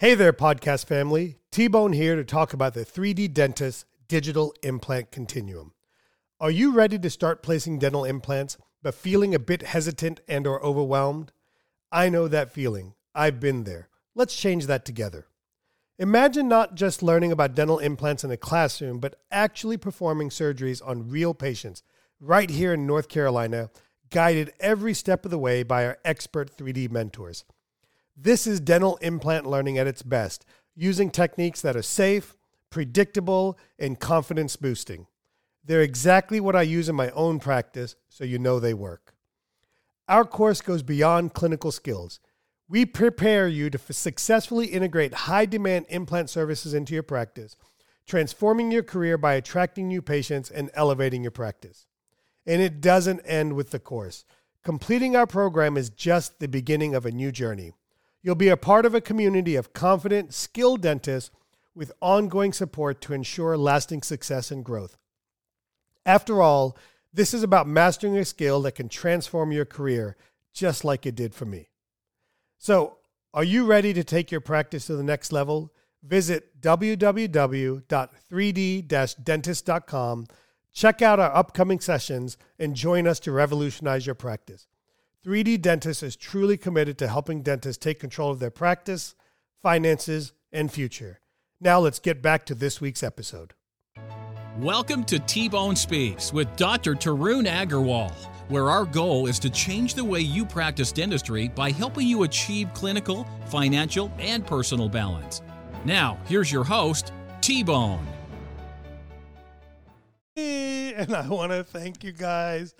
Hey there, podcast family. T-Bone here to talk about the 3D Dentist Digital Implant Continuum. Are you ready to start placing dental implants, but feeling a bit hesitant and or overwhelmed? I know that feeling. I've been there. Let's change that together. Imagine not just learning about dental implants in a classroom, but actually performing surgeries on real patients right here in North Carolina, guided every step of the way by our expert 3D mentors. This is dental implant learning at its best, using techniques that are safe, predictable, and confidence boosting. They're exactly what I use in my own practice, so you know they work. Our course goes beyond clinical skills. We prepare you to successfully integrate high-demand implant services into your practice, transforming your career by attracting new patients and elevating your practice. And it doesn't end with the course. Completing our program is just the beginning of a new journey. You'll be a part of a community of confident, skilled dentists with ongoing support to ensure lasting success and growth. After all, this is about mastering a skill that can transform your career, just like it did for me. So, are you ready to take your practice to the next level? Visit www.3d-dentist.com, check out our upcoming sessions, and join us to revolutionize your practice. 3D Dentist is truly committed to helping dentists take control of their practice, finances, and future. Now let's get back to this week's episode. Welcome to T-Bone Speaks with Dr. Tarun Agarwal, where our goal is to change the way you practice dentistry by helping you achieve clinical, financial, and personal balance. Now, here's your host, T-Bone. Hey, and I want to thank you guys.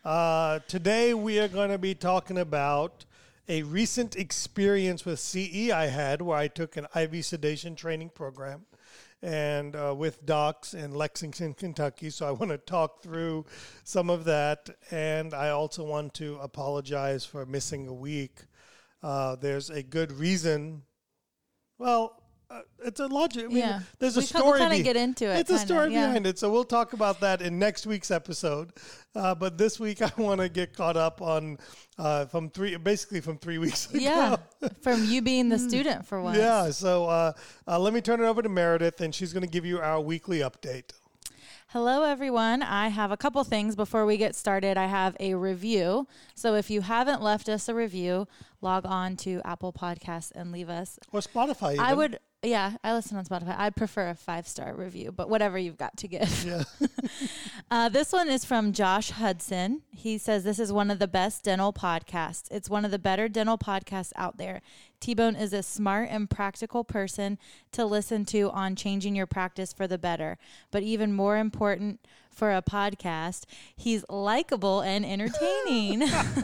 Today we are going to be talking about a recent experience with CE I had where I took an IV sedation training program and with docs in Lexington, Kentucky. So I want to talk through some of that, and I also want to apologize for missing a week. There's a good reason. Well, it's a logic. I mean, there's a story. We'll kind of get into it. It's a story behind it. So we'll talk about that in next week's episode. But this week I want to get caught up on from 3 weeks ago. Yeah, from you being the student for once. Yeah. So let me turn it over to Meredith, and she's going to give you our weekly update. Hello, everyone. I have a couple things before we get started. I have a review. So if you haven't left us a review, log on to Apple Podcasts and leave us. Or Spotify even. I listen on Spotify. I'd prefer a 5-star review, but whatever you've got to give. Yeah. This one is from Josh Hudson. He says, this is one of the best dental podcasts. It's one of the better dental podcasts out there. T-Bone is a smart and practical person to listen to on changing your practice for the better. But even more important for a podcast, he's likable and entertaining.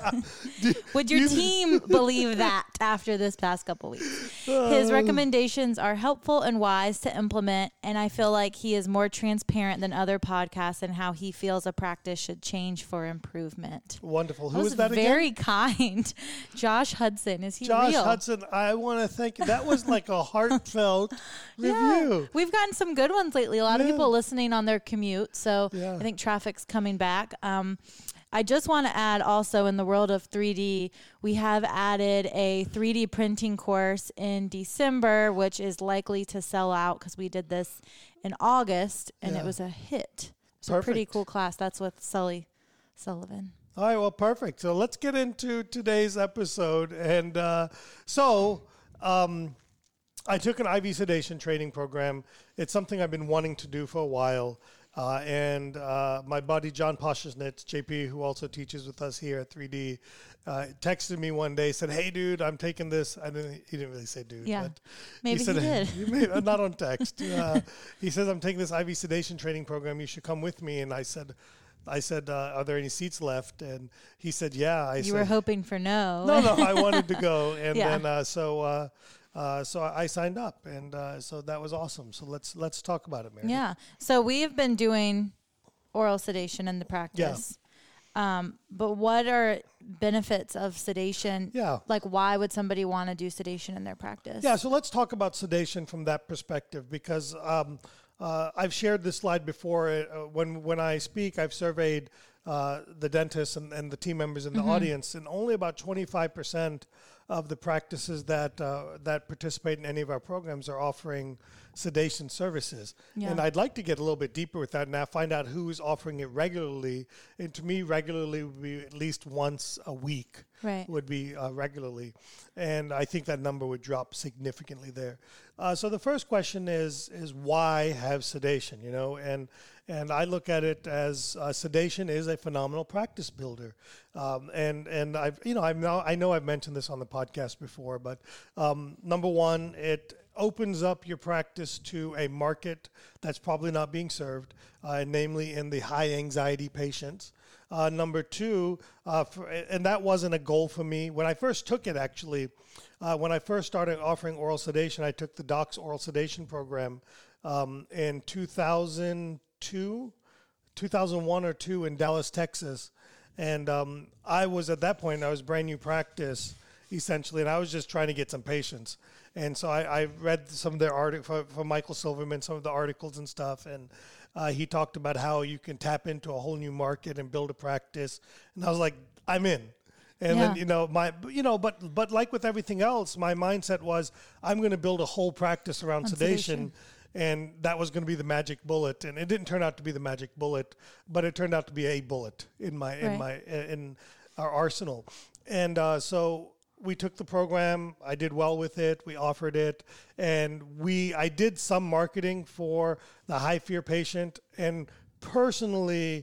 Would your team believe that after this past couple weeks? His recommendations are helpful and wise to implement, and I feel like he is more transparent than other podcasts and how he feels a practice should change for improvement. Wonderful. Who is that again? Very kind. Josh Hudson. Is he real? Josh Hudson, I want to thank you. That was like a heartfelt review. We've gotten some good ones lately. A lot of people listening on their commute, so I think traffic's coming back. I just want to add also, in the world of 3D, we have added a 3D printing course in December, which is likely to sell out because we did this in August, and it was a hit. It's a pretty cool class. That's with Sully Sullivan. All right, well, perfect. So let's get into today's episode. And I took an IV sedation training program. It's something I've been wanting to do for a while. And my buddy John Poshisnitz, JP, who also teaches with us here at 3D, texted me one day, said, "Hey, dude, I'm taking this." He didn't really say dude. Yeah, but maybe he did. Not on text. He says, "I'm taking this IV sedation training program. You should come with me." And I said, "Are there any seats left?" And he said, "Yeah." You were hoping for no. No, I wanted to go. And then so I signed up, and so that was awesome. So let's talk about it, Mary. Yeah. So we have been doing oral sedation in the practice. Yeah. But what are benefits of sedation? Yeah. Like, why would somebody want to do sedation in their practice? Yeah. So let's talk about sedation from that perspective, because I've shared this slide before. When I speak, I've surveyed the dentists and the team members in the audience, and only about 25% of the practices that that participate in any of our programs are offering sedation services. Yeah. And I'd like to get a little bit deeper with that now, find out who is offering it regularly. And to me, regularly would be at least once a week. Right. Would be regularly. And I think that number would drop significantly there. So the first question is why have sedation, you know? And I look at it as sedation is a phenomenal practice builder. And I know I've mentioned this on the podcast before, but number one, it opens up your practice to a market that's probably not being served, namely in the high anxiety patients. Number two, and that wasn't a goal for me. When I first took it, actually, when I first started offering oral sedation, I took the Docs Oral Sedation Program in 2001 or 2 in Dallas, Texas. And I was, at that point, I was brand new practice, essentially, and I was just trying to get some patients. And so I read some of their articles from Michael Silverman, some of the articles and stuff, and he talked about how you can tap into a whole new market and build a practice. And I was like, I'm in. And then, but like with everything else, my mindset was I'm going to build a whole practice around sedation. And that was going to be the magic bullet. And it didn't turn out to be the magic bullet, but it turned out to be a bullet in our arsenal. And so we took the program. I did well with it. We offered it, and I did some marketing for the high fear patient. And personally,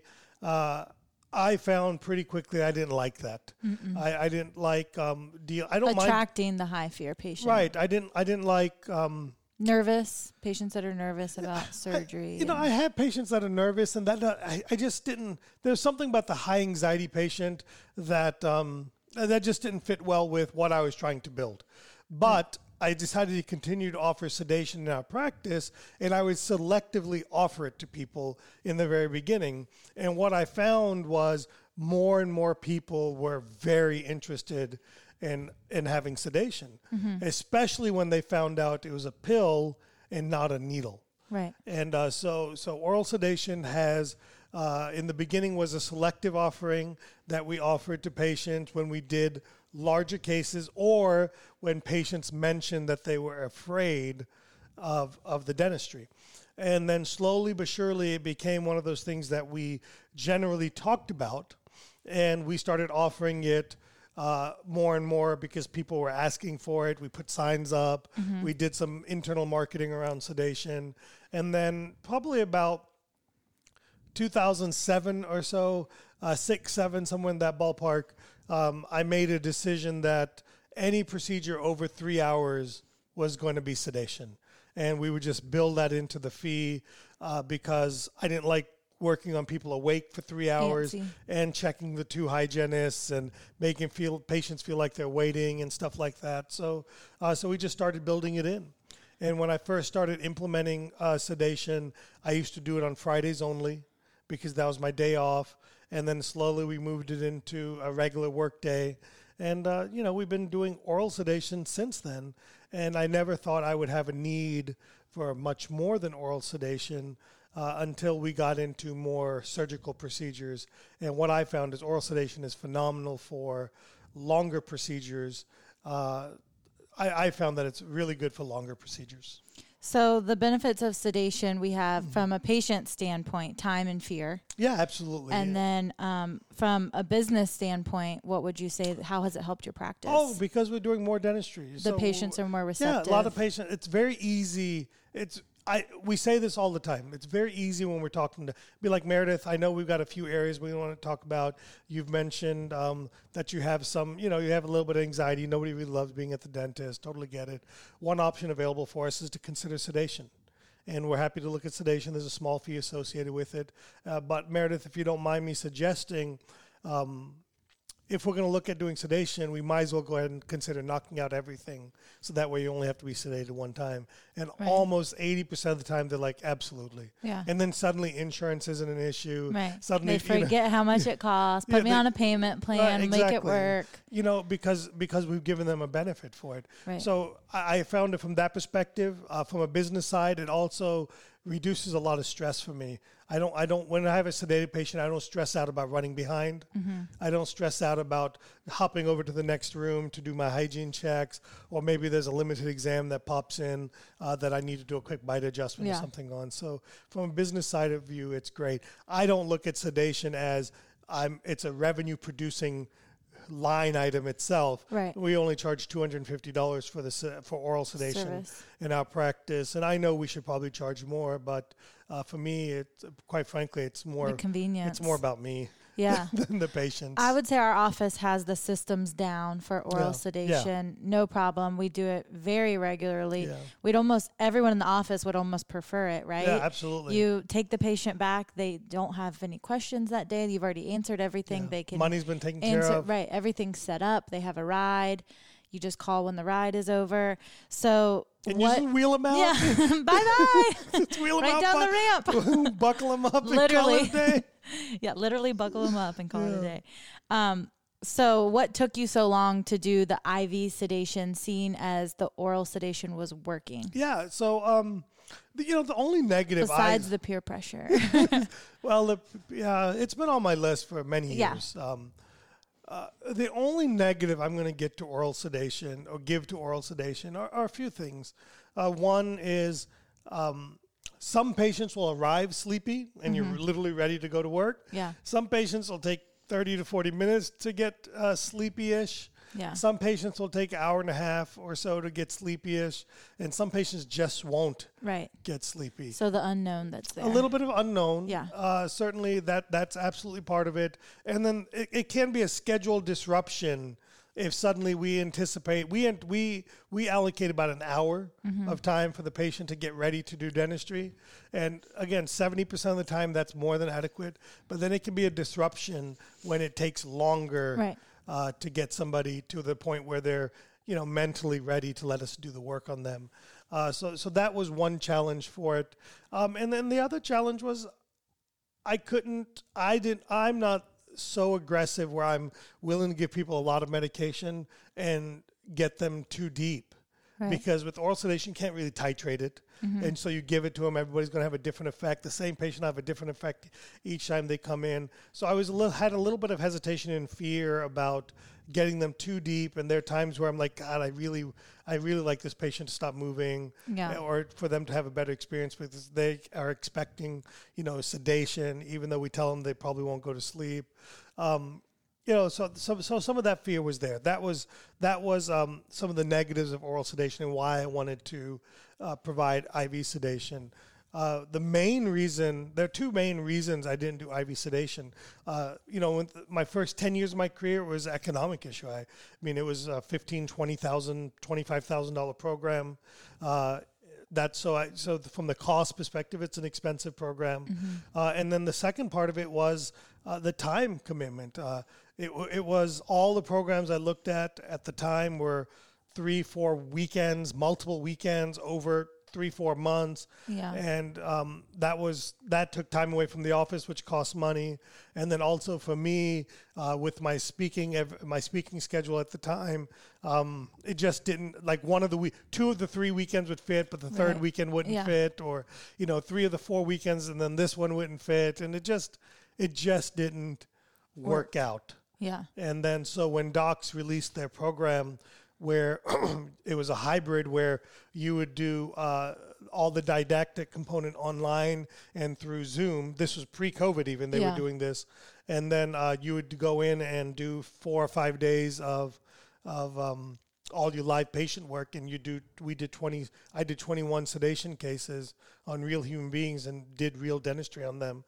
I found pretty quickly I didn't like that. I didn't like I don't mind attracting the high fear patient. Right. I didn't like nervous patients that are nervous about surgery. I have patients that are nervous, and that I just didn't. There's something about the high anxiety patient that that just didn't fit well with what I was trying to build. But I decided to continue to offer sedation in our practice, and I would selectively offer it to people in the very beginning. And what I found was more and more people were very interested in having sedation, especially when they found out it was a pill and not a needle. Right. And so oral sedation has, in the beginning, was a selective offering that we offered to patients when we did larger cases or when patients mentioned that they were afraid of the dentistry. And then slowly but surely it became one of those things that we generally talked about, and we started offering it more and more because people were asking for it. We put signs up. We did some internal marketing around sedation. And then probably about 2007 or so, 6, 7, somewhere in that ballpark, I made a decision that any procedure over 3 hours was going to be sedation. And we would just build that into the fee because I didn't like working on people awake for 3 hours and checking the 2 hygienists and making patients feel like they're waiting and stuff like that. So we just started building it in. And when I first started implementing sedation, I used to do it on Fridays only because that was my day off. And then slowly we moved it into a regular work day. And, we've been doing oral sedation since then. And I never thought I would have a need for much more than oral sedation until we got into more surgical procedures. And what I found is oral sedation is phenomenal for longer procedures. I found that it's really good for longer procedures. So the benefits of sedation we have from a patient standpoint, time and fear. Yeah, absolutely. And then from a business standpoint, what would you say, how has it helped your practice? Oh, because we're doing more dentistry. The patients are more receptive. Yeah, a lot of patients. It's very easy. We say this all the time. It's very easy when we're talking to, be like, Meredith, I know we've got a few areas we want to talk about. You've mentioned that you have some, you have a little bit of anxiety. Nobody really loves being at the dentist. Totally get it. One option available for us is to consider sedation. And we're happy to look at sedation. There's a small fee associated with it. But Meredith, if you don't mind me suggesting, if we're going to look at doing sedation, we might as well go ahead and consider knocking out everything. So that way you only have to be sedated one time. And almost 80% of the time, they're like, absolutely. Yeah. And then suddenly insurance isn't an issue. Right. Suddenly, they forget how much it costs. Put me on a payment plan, exactly. Make it work. Because we've given them a benefit for it. Right. So I found it from that perspective. From a business side, it also reduces a lot of stress for me. I don't when I have a sedated patient, I don't stress out about running behind. I don't stress out about hopping over to the next room to do my hygiene checks, or maybe there's a limited exam that pops in that I need to do a quick bite adjustment or something on. So from a business side of view, it's great. I don't look at sedation as it's a revenue producing line item itself. Right. We only charge $250 for oral sedation Service. in our practice, and I know we should probably charge more, but for me, quite frankly, it's more The convenience. It's more about me Yeah. than the patients. I would say our office has the systems down for oral sedation. No problem. We do it very regularly. Yeah. Everyone in the office would almost prefer it, right? Yeah, absolutely. You take the patient back. They don't have any questions that day. You've already answered everything. Yeah. They can Money's been taken care of. Right. Everything's set up. They have a ride. You just call when the ride is over. So And you just wheel them out. Yeah. Bye-bye. Just wheel them Right out. down the ramp. Buckle them up Literally. and call it a day. Yeah, literally buckle them up and call it a day. So what took you so long to do the IV sedation, seeing as the oral sedation was working? Yeah. So, the only negative Besides the peer pressure. well, it's been on my list for many years. The only negative I'm going to get to oral sedation or give to oral sedation are a few things. One is some patients will arrive sleepy and you're literally ready to go to work. Yeah. Some patients will take 30 to 40 minutes to get sleepy-ish. Yeah. Some patients will take an hour and a half or so to get sleepy-ish, and some patients just won't Right. get sleepy. So the unknown that's there. A little bit of unknown. Yeah. Certainly that's absolutely part of it. And then it can be a schedule disruption if suddenly we anticipate, we allocate about an hour of time for the patient to get ready to do dentistry. And again, 70% of the time that's more than adequate. But then it can be a disruption when it takes longer to get somebody to the point where they're, mentally ready to let us do the work on them. So that was one challenge for it. And then the other challenge was I'm not so aggressive where I'm willing to give people a lot of medication and get them too deep. Right. Because with oral sedation, you can't really titrate it. And so you give it to them, everybody's going to have a different effect. The same patient will have a different effect each time they come in. So I had a little bit of hesitation and fear about getting them too deep. And there are times where I'm like, God, I really like this patient to stop moving, or for them to have a better experience because they are expecting, sedation, even though we tell them they probably won't go to sleep. So some of that fear was there. That was some of the negatives of oral sedation and why I wanted to provide IV sedation. There are two main reasons I didn't do IV sedation. My first 10 years of my career it was an economic issue. It was a $15,000, $20,000, $25,000 program. So from the cost perspective, it's an expensive program. And then the second part of it was the time commitment. It was all the programs I looked at the time were 3-4 weekends, multiple weekends over 3-4 months. Yeah. And that took time away from the office, which cost money. And then also for me, with my speaking schedule at the time, it just didn't, like 2 of the 3 weekends would fit, but the third weekend wouldn't fit, or 3 of the 4 weekends, and then this one wouldn't fit. And it just didn't work out. Yeah. And then so when docs released their program where it was a hybrid where you would do all the didactic component online and through Zoom. This was pre-COVID even. They were doing this. And then you would go in and do 4 or 5 days of all your live patient work, and I did 21 sedation cases on real human beings and did real dentistry on them.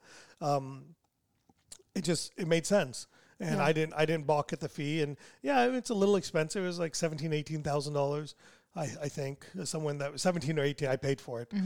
It made sense. And I didn't balk at the fee. And it's a little expensive. It was like $17,000-$18,000, I think. Someone that was 17 or 18, I paid for it.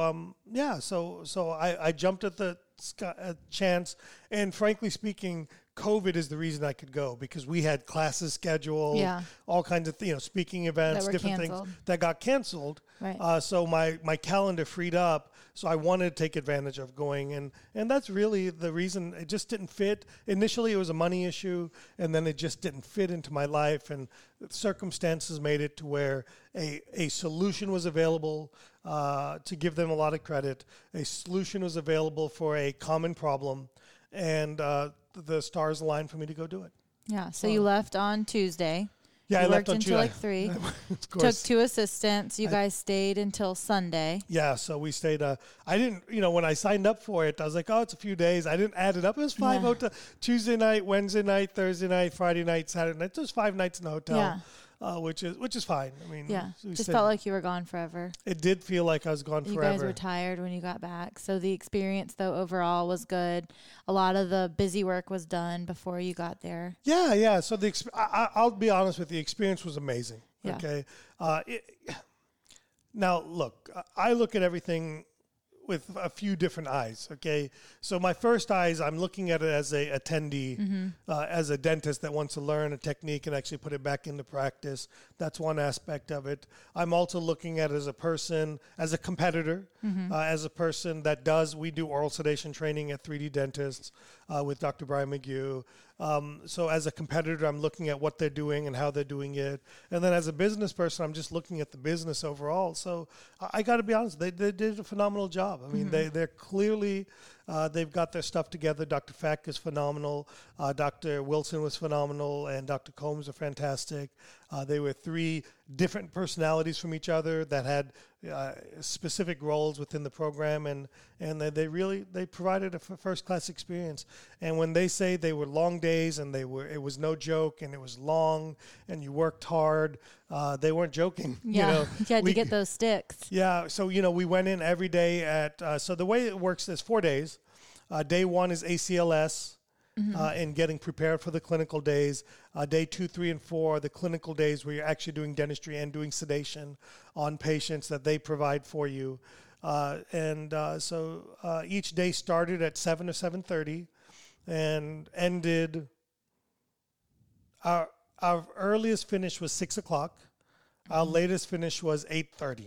So I jumped at the chance. And frankly speaking, COVID is the reason I could go, because we had classes scheduled, all kinds of speaking events, different canceled. things that got canceled. Right. So my calendar freed up. So I wanted to take advantage of going, and that's really the reason. It just didn't fit. Initially, it was a money issue, and then it just didn't fit into my life, and circumstances made it to where a solution was available. To give them a lot of credit, a solution was available for a common problem, and the stars aligned for me to go do it. Yeah. So you left on Tuesday. Yeah, you I left worked on until Tuesday. like 3. Of Took course. 2 assistants. You guys stayed until Sunday. Yeah, so we stayed. I didn't, when I signed up for it, I was like, oh, it's a few days. I didn't add it up. It was 5 hotel. Tuesday night, Wednesday night, Thursday night, Friday night, Saturday night. It was 5 nights in the hotel, which is fine. I mean, just felt like you were gone forever. It did feel like I was gone forever. You guys were tired when you got back. So the experience, though, overall was good. A lot of the busy work was done before you got there. Yeah. So I'll be honest with you, the experience was amazing. Yeah. Okay. Now, look, I look at everything with a few different eyes. Okay. So my first eyes, I'm looking at it as a attendee, as a dentist that wants to learn a technique and actually put it back into practice. That's one aspect of it. I'm also looking at it as a person, as a competitor, as a person that we do oral sedation training at 3D Dentists with Dr. Brian McGue. So as a competitor, I'm looking at what they're doing and how they're doing it. And then as a business person, I'm just looking at the business overall. So I got to be honest, they did a phenomenal job. I mean, they're clearly, they've got their stuff together. Dr. Fack is phenomenal. Dr. Wilson was phenomenal. And Dr. Combs are fantastic. They were 3 different personalities from each other that had specific roles within the program, and they provided a first-class experience. And when they say they were long days and it was no joke and it was long and you worked hard, they weren't joking. Yeah, you had to get those sticks. Yeah, so we went in every day at so the way it works is 4 days. Day 1 is ACLS. And getting prepared for the clinical days. Day 2, 3, and 4, the clinical days where you're actually doing dentistry and doing sedation on patients that they provide for you. So each day started at 7 or 7:30 and ended. Our earliest finish was 6 o'clock. Our latest finish was 8:30.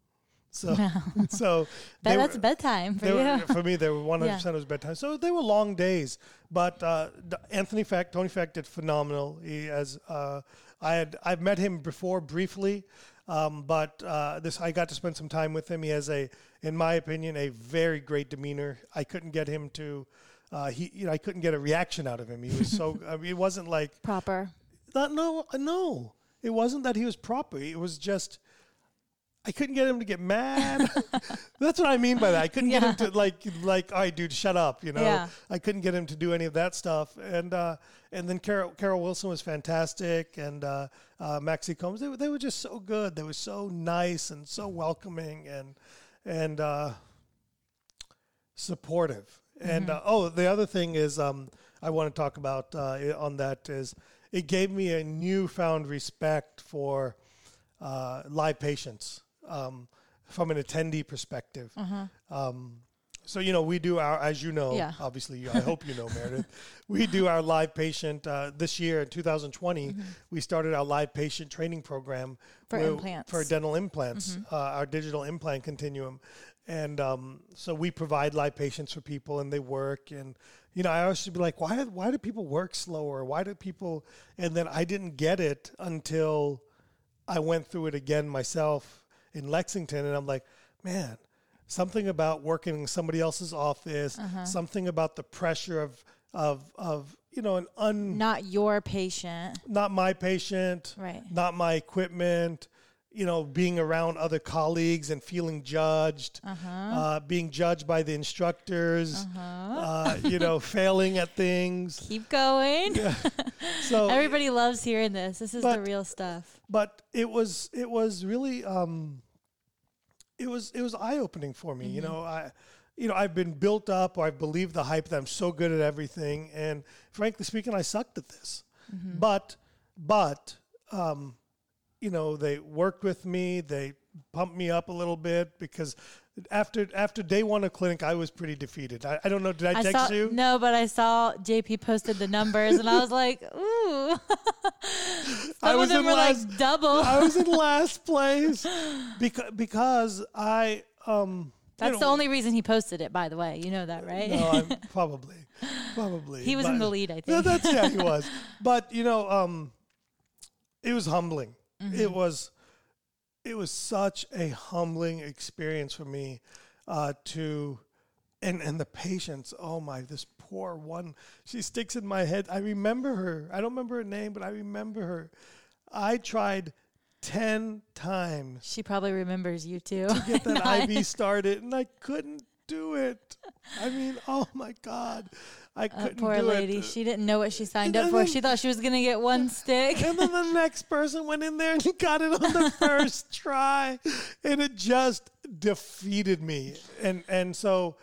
So that's bedtime for you. For me, they were 100% was bedtime. So they were long days. But Tony Fack did phenomenal. I've met him before briefly, but I got to spend some time with him. He has in my opinion, a very great demeanor. I couldn't get him to. I couldn't get a reaction out of him. He was so. It wasn't like proper. No. It wasn't that he was proper. It was just. I couldn't get him to get mad. That's what I mean by that. I couldn't get him to like, all right, dude, shut up. I couldn't get him to do any of that stuff. And then Carol Wilson was fantastic, and Maxie Combs. They were just so good. They were so nice and so welcoming and supportive. And the other thing is I want to talk about on that is it gave me a newfound respect for live patients. From an attendee perspective. So, we do as obviously, I hope you know, Meredith, we do our live patient this year in 2020. We started our live patient training program for dental implants, our digital implant continuum. And so we provide live patients for people and they work. And, I always be like, why do people work slower? Why do people, and then I didn't get it until I went through it again myself in Lexington, and I'm like, man, something about working in somebody else's office, something about the pressure of not your patient, not my patient, right? Not my equipment, being around other colleagues and feeling judged, being judged by the instructors, failing at things. Keep going. Yeah. So everybody loves hearing this. This is the real stuff. But it was really it was eye-opening for me. I've been built up, or I believe the hype that I'm so good at everything, and frankly speaking, I sucked at this. But they worked with me. They pumped me up a little bit because after day one of clinic, I was pretty defeated. I don't know. Did I text you? No, but I saw JP posted the numbers, and I was like, ooh. Some of them were like double. I was in last place because I. That's the only reason he posted it, by the way. You know that, right? No, I'm probably. He was in the lead, I think. Yeah, he was. But it was humbling. Mm-hmm. It was such a humbling experience for me and the patience. Oh my, this poor one. She sticks in my head. I remember her. I don't remember her name, but I remember her. I tried 10 times. She probably remembers you too. To get that IV started, and I couldn't do it. I mean, oh my God. I couldn't poor do lady. it. She didn't know what she signed up for. She thought she was going to get one stick. And then the next person went in there and got it on the first try. And it just defeated me. And so,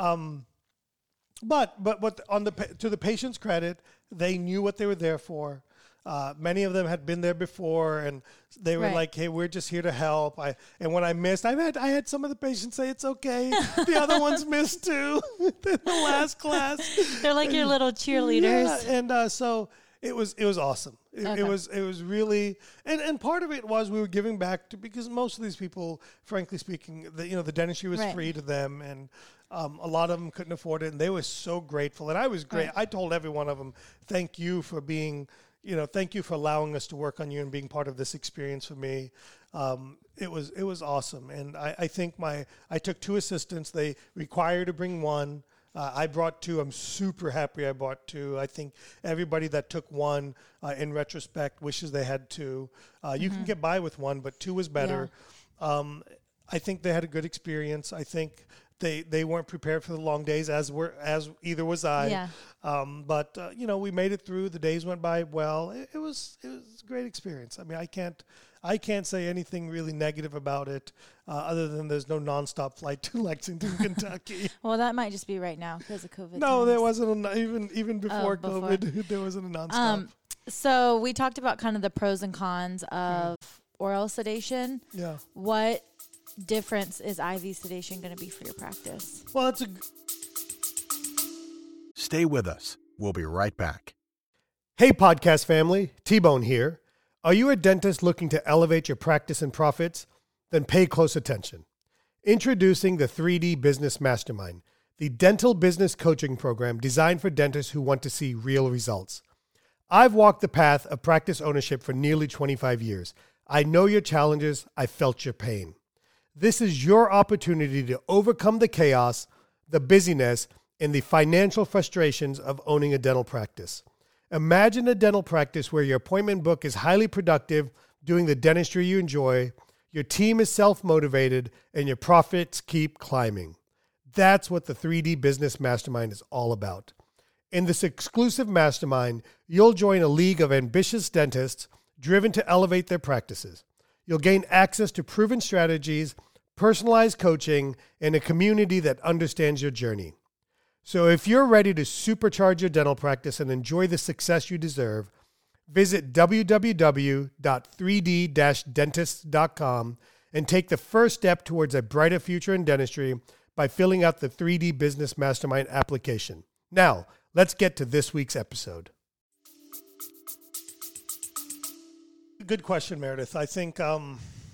but to the patient's credit, they knew what they were there for. Many of them had been there before, and they were like, "Hey, we're just here to help." And when I missed, I had some of the patients say, "It's okay." The other ones missed too in the last class. They're like your little cheerleaders. Yeah, and so it was awesome. It was really, and part of it was we were giving back to, because most of these people, frankly speaking, the dentistry was free to them, and a lot of them couldn't afford it, and they were so grateful, and I was great. Right. I told every one of them, "Thank you for being." Thank you for allowing us to work on you and being part of this experience for me. It was awesome. And I think I took 2 assistants. They require to bring 1. I brought 2. I'm super happy I brought 2. I think everybody that took 1 in retrospect wishes they had 2. You can get by with 1, but 2 was better. Yeah. I think they had a good experience. I think they weren't prepared for the long days, as either was I. Yeah. But we made it through. The days went by well. It was a great experience. I mean, I can't say anything really negative about it, other than there's no nonstop flight to Lexington, Kentucky. Well, that might just be right now because of COVID. No, there wasn't even before COVID. There wasn't a nonstop. So we talked about kind of the pros and cons of oral sedation. Yeah. What difference is IV sedation going to be for your practice? Well, Stay with us. We'll be right back. Hey, podcast family. T-Bone here. Are you a dentist looking to elevate your practice and profits? Then pay close attention. Introducing the 3D Business Mastermind, the dental business coaching program designed for dentists who want to see real results. I've walked the path of practice ownership for nearly 25 years. I know your challenges. I felt your pain. This is your opportunity to overcome the chaos, the busyness, and the financial frustrations of owning a dental practice. Imagine a dental practice where your appointment book is highly productive, doing the dentistry you enjoy, your team is self-motivated, and your profits keep climbing. That's what the 3D Business Mastermind is all about. In this exclusive mastermind, you'll join a league of ambitious dentists driven to elevate their practices. You'll gain access to proven strategies, personalized coaching, and a community that understands your journey. So if you're ready to supercharge your dental practice and enjoy the success you deserve, visit www.3d-dentist.com and take the first step towards a brighter future in dentistry by filling out the 3D Business Mastermind application. Now, let's get to this week's episode. Good question, Meredith. I think I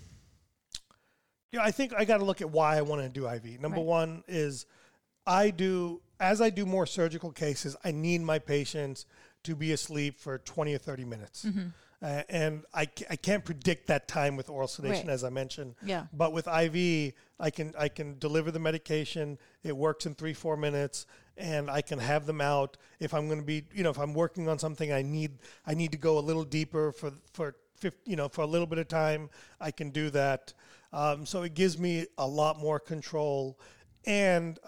got to look at why I want to do IV. Number one is as I do more surgical cases, I need my patients to be asleep for 20 or 30 minutes. Mm-hmm. And I can't predict that time with oral sedation, as I mentioned. Yeah. But with IV, I can deliver the medication. It works in 3-4 minutes, and I can have them out. If I'm going to be, if I'm working on something, I need to go a little deeper for a little bit of time. I can do that. So it gives me a lot more control, and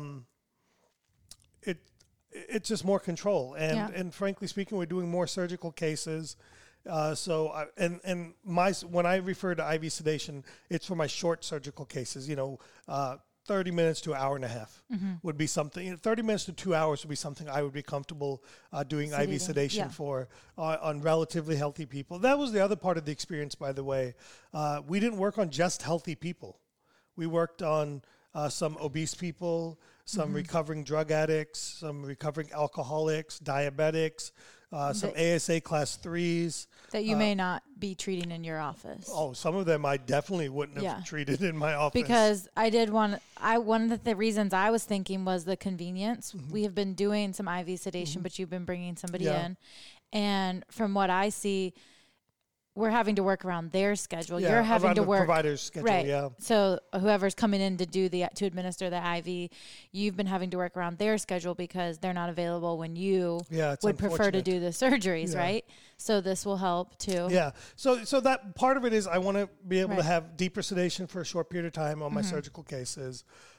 it's just more control. And frankly speaking, we're doing more surgical cases. When I refer to IV sedation, it's for my short surgical cases, 30 minutes to an hour and a half would be something. 30 minutes to 2 hours would be something I would be comfortable doing IV sedation for on relatively healthy people. That was the other part of the experience, by the way. We didn't work on just healthy people. We worked on some obese people, some recovering drug addicts, some recovering alcoholics, diabetics, some ASA class 3s. That you may not be treating in your office. Oh, some of them I definitely wouldn't have treated in my office. Because one of the reasons I was thinking was the convenience. We have been doing some IV sedation, but you've been bringing somebody in. And from what I see, we're having to work around their schedule. You're having to work the provider's schedule, right. So whoever's coming in to administer the IV, you've been having to work around their schedule because they're not available when you would prefer to do the surgeries, right? So this will help too. Yeah. So that part of it is I want to be able to have deeper sedation for a short period of time on my surgical cases.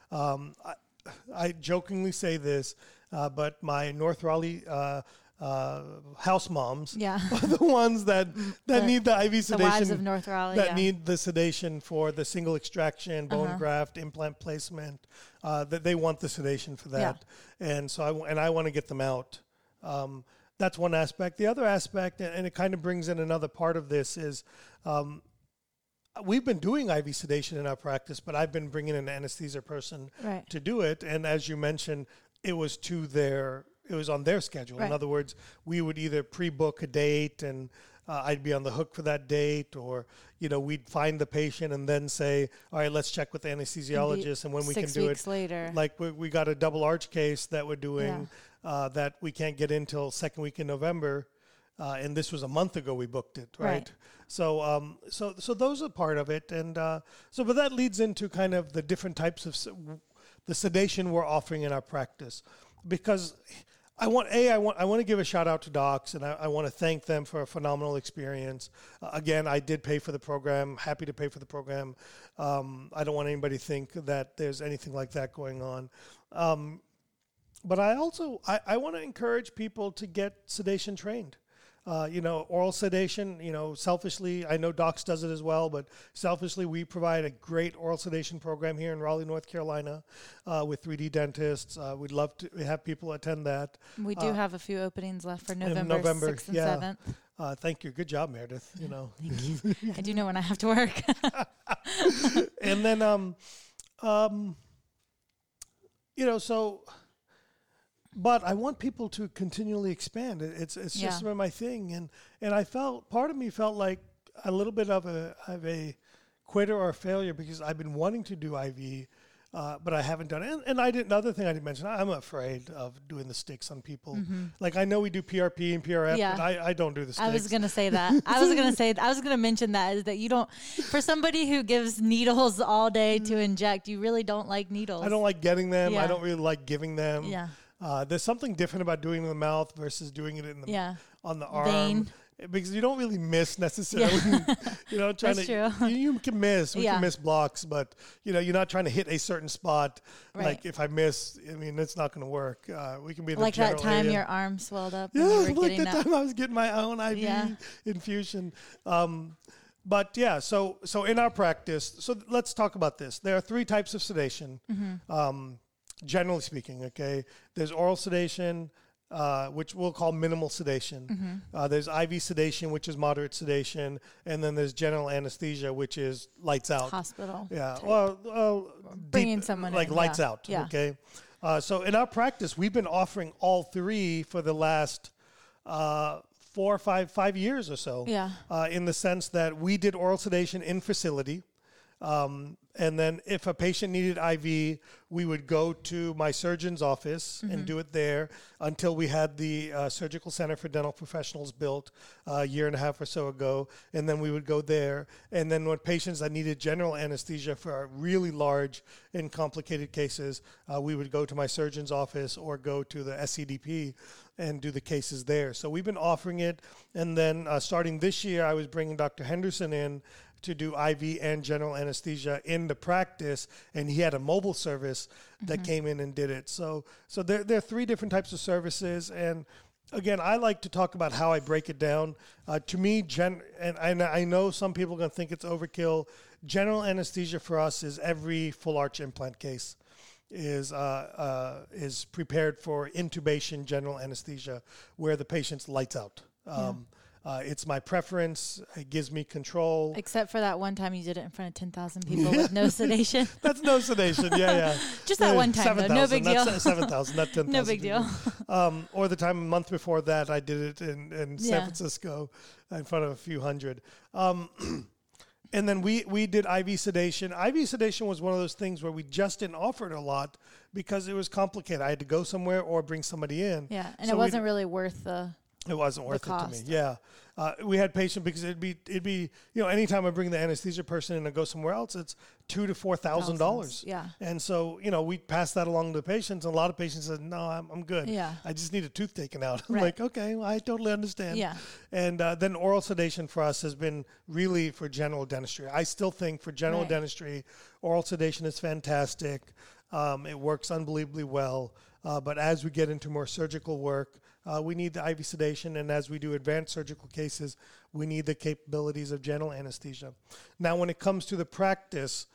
I jokingly say this, but my North Raleigh house moms are the ones that need the IV sedation. The wives of North Raleigh, that need the sedation for the single extraction, bone graft, implant placement. That they want the sedation for that, and so I want to get them out. That's one aspect. The other aspect, and it kind of brings in another part of this, is we've been doing IV sedation in our practice, but I've been bringing an anesthesia person to do it, and as you mentioned, it was on their schedule. In other words, we would either pre-book a date and I'd be on the hook for that date, or, we'd find the patient and then say, all right, let's check with the anesthesiologist. And when we can do it later. Like we got a double arch case that we're doing that we can't get in till second week in November. And this was a month ago we booked it, right? So so those are part of it. And but that leads into kind of the different types of the sedation we're offering in our practice, because I want to give a shout out to docs, and I want to thank them for a phenomenal experience. Again, I did pay for the program, happy to pay for the program. I don't want anybody to think that there's anything like that going on. But I also, I want to encourage people to get sedation trained. Oral sedation, selfishly, I know Docs does it as well, but selfishly, we provide a great oral sedation program here in Raleigh, North Carolina, with 3D dentists. We'd love to have people attend that. We do have a few openings left for November 6th and 7th. Thank you. Good job, Meredith. Thank you. I do know when I have to work. And then, but I want people to continually expand. It's just my thing, and I part of me felt like a little bit of a quitter or a failure, because I've been wanting to do IV, but I haven't done it. And the other thing I didn't mention, I'm afraid of doing the sticks on people. Like, I know we do PRP and PRF, but I don't do the sticks. I was going to say that. I was going to mention that, is that you don't, for somebody who gives needles all day to inject, you really don't like needles. I don't like getting them. Yeah. I don't really like giving them. Yeah. There's something different about doing it in the mouth versus doing it on the arm. Vein. Because you don't really miss necessarily. That's true. You can miss. We can miss blocks, but you're not trying to hit a certain spot. Right. Like, if I miss, it's not going to work. We can be in the like general that time area. Your arm swelled up. Yeah, when you were like that time I was getting my own IV infusion. But yeah, so in our practice, so let's talk about this. There are 3 types of sedation. Generally speaking, okay, there's oral sedation, which we'll call minimal sedation. There's IV sedation, which is moderate sedation, and then there's general anesthesia, which is lights out. Hospital. Yeah, well, bringing someone like in, lights out. Yeah. Okay, so in our practice, we've been offering all 3 for the last 4 or 5 years or so. Yeah. In the sense that we did oral sedation in facility. And then if a patient needed IV, we would go to my surgeon's office and do it there until we had the Surgical Center for Dental Professionals built a year and a half or so ago. And then we would go there. And then when patients that needed general anesthesia for our really large and complicated cases, we would go to my surgeon's office or go to the SCDP and do the cases there. So we've been offering it. And then starting this year, I was bringing Dr. Henderson in to do IV and general anesthesia in the practice, and he had a mobile service that came in and did it. So there are 3 different types of services, and again, I like to talk about how I break it down. To me, and I know some people are going to think it's overkill. General anesthesia for us is every full arch implant case is prepared for intubation general anesthesia, where the patient's lights out. It's my preference. It gives me control. Except for that one time you did it in front of 10,000 people with no sedation. That's no sedation. Yeah. Just that one time, though. No big deal. That's 7,000, not 10,000. No big deal. Or the time a month before that, I did it in San Francisco in front of a few hundred. And then we did IV sedation. IV sedation was one of those things where we just didn't offer it a lot because it was complicated. I had to go somewhere or bring somebody in. Yeah, and it wasn't really worth the It wasn't worth it to me. cost. Yeah. We had patient because it'd be anytime I bring the anesthesia person in and go somewhere else, it's $2,000 to $4,000. Yeah. And so, we pass that along to the patients, and a lot of patients said, no, I'm good. Yeah. I just need a tooth taken out. I'm Right. like, okay, well, I totally understand. Yeah. And then oral sedation for us has been really for general dentistry. I still think for general Right. dentistry, oral sedation is fantastic. It works unbelievably well. But as we get into more surgical work, we need the IV sedation, and as we do advanced surgical cases, we need the capabilities of general anesthesia. Now, when it comes to the practice,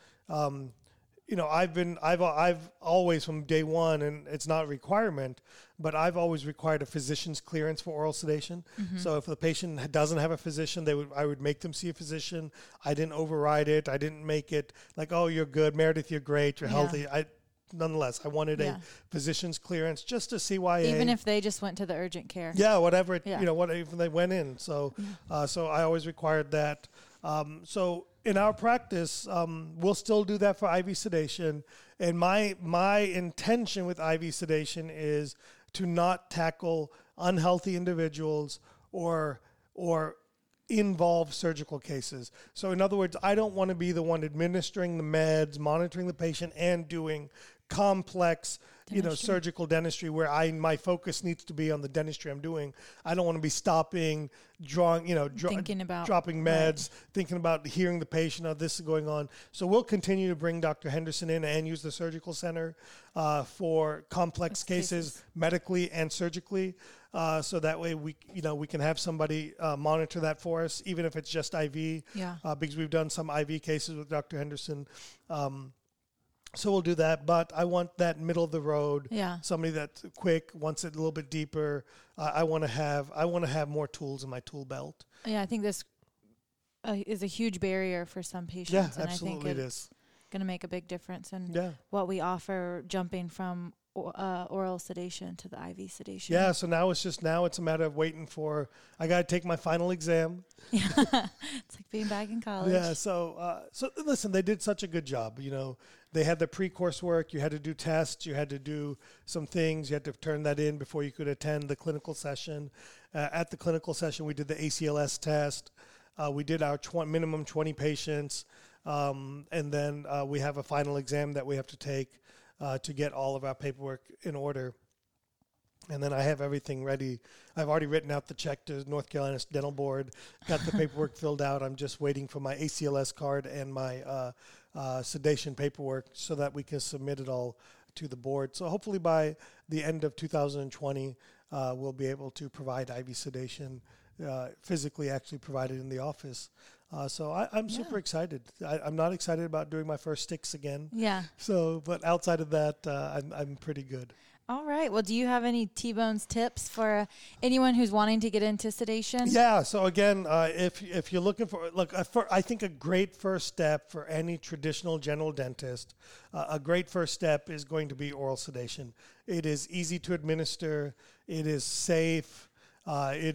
I've always from day one, and it's not a requirement, but I've always required a physician's clearance for oral sedation. Mm-hmm. So if the patient doesn't have a physician, I would make them see a physician. I didn't override it. I didn't make it like, oh, you're good, Meredith, you're great, you're healthy. Nonetheless, I wanted a physician's clearance just to see why. Even if they just went to the urgent care. Yeah, whatever. Yeah. Whatever they went in. So, so I always required that. So in our practice, we'll still do that for IV sedation. And my intention with IV sedation is to not tackle unhealthy individuals or involve surgical cases. So in other words, I don't want to be the one administering the meds, monitoring the patient, and doing complex, surgical dentistry where my focus needs to be on the dentistry I'm doing. I don't want to be stopping, drawing, Thinking about dropping meds, thinking about hearing the patient, oh, this is going on. So we'll continue to bring Dr. Henderson in and use the surgical center for complex cases medically and surgically. So that way we can have somebody monitor that for us, even if it's just IV. Yeah. Because we've done some IV cases with Dr. Henderson. So we'll do that, but I want that middle of the road. Yeah. Somebody that's quick, wants it a little bit deeper. I want to have more tools in my tool belt. Yeah, I think this is a huge barrier for some patients. Yeah, and absolutely I think it is. going to make a big difference in what we offer, jumping from oral sedation to the IV sedation. Yeah, so now it's a matter of waiting for, I got to take my final exam. Yeah. It's like being back in college. Yeah, so listen, they did such a good job. They had the pre-course work. You had to do tests. You had to do some things. You had to turn that in before you could attend the clinical session. At the clinical session, we did the ACLS test. We did our minimum 20 patients. And then we have a final exam that we have to take to get all of our paperwork in order. And then I have everything ready. I've already written out the check to North Carolina Dental Board, got the paperwork filled out. I'm just waiting for my ACLS card and my sedation paperwork so that we can submit it all to the board. So hopefully by the end of 2020, we'll be able to provide IV sedation, physically actually provided in the office. So I'm super excited. I'm not excited about doing my first sticks again. Yeah. So, but outside of that, I'm pretty good. All right. Well, do you have any T-Bones tips for anyone who's wanting to get into sedation? Yeah. So again, if you're looking for, I think a great first step for any traditional general dentist, a great first step is going to be oral sedation. It is easy to administer. It is safe. It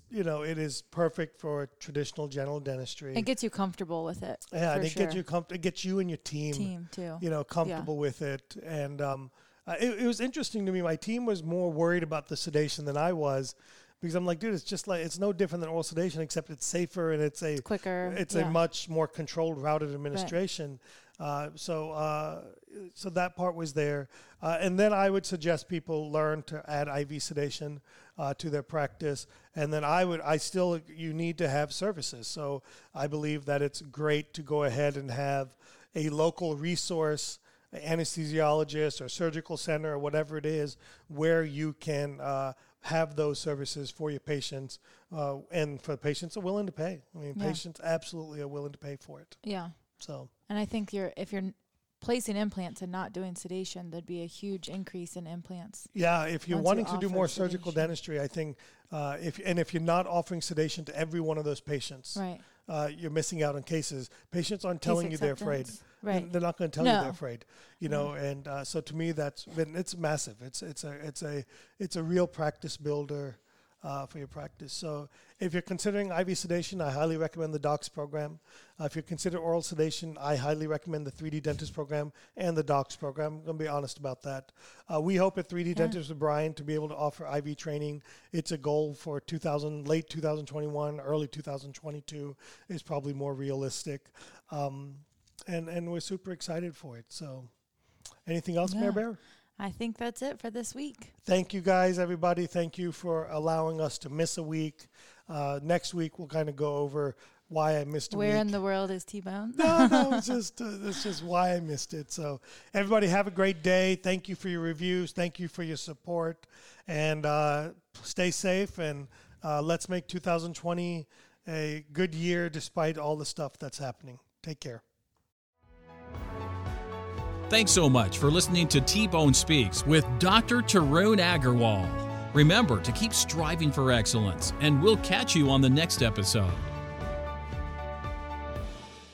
is perfect for traditional general dentistry. It gets you comfortable with it. Yeah, and it gets you and your team too. Comfortable with it. And it was interesting to me. My team was more worried about the sedation than I was, because I'm like, dude, it's no different than oral sedation, except it's safer and it's quicker. It's a much more controlled route of administration. Right. So that part was there. And then I would suggest people learn to add IV sedation to their practice. And then you need to have services. So I believe that it's great to go ahead and have a local resource, anesthesiologist or surgical center or whatever it is, where you can have those services for your patients, and for patients are willing to pay. I mean, patients absolutely are willing to pay for it. Yeah. So, and I think if you're placing implants and not doing sedation, there'd be a huge increase in implants. Yeah, if you're wanting to do more surgical dentistry, I think if you're not offering sedation to every one of those patients, right, you're missing out on cases. Patients aren't telling you they're afraid. Right. They're not going to tell you they're afraid. You know, and so to me, it's massive. It's a real practice builder for your practice. So if you're considering IV sedation, I highly recommend the DOCS program. If you consider oral sedation, I highly recommend the 3D Dentist program and the DOCS program. I'm going to be honest about that. We hope at 3D Dentist with Brian to be able to offer IV training. It's a goal for late 2021, early 2022 is probably more realistic. And we're super excited for it. So anything else, Mayor Bear? I think that's it for this week. Thank you, guys, everybody. Thank you for allowing us to miss a week. Next week, we'll kind of go over why I missed a week. Where in the world is T-Bone? No, it's just why I missed it. So everybody have a great day. Thank you for your reviews. Thank you for your support. And stay safe. And let's make 2020 a good year despite all the stuff that's happening. Take care. Thanks so much for listening to T-Bone Speaks with Dr. Tarun Agarwal. Remember to keep striving for excellence, and we'll catch you on the next episode.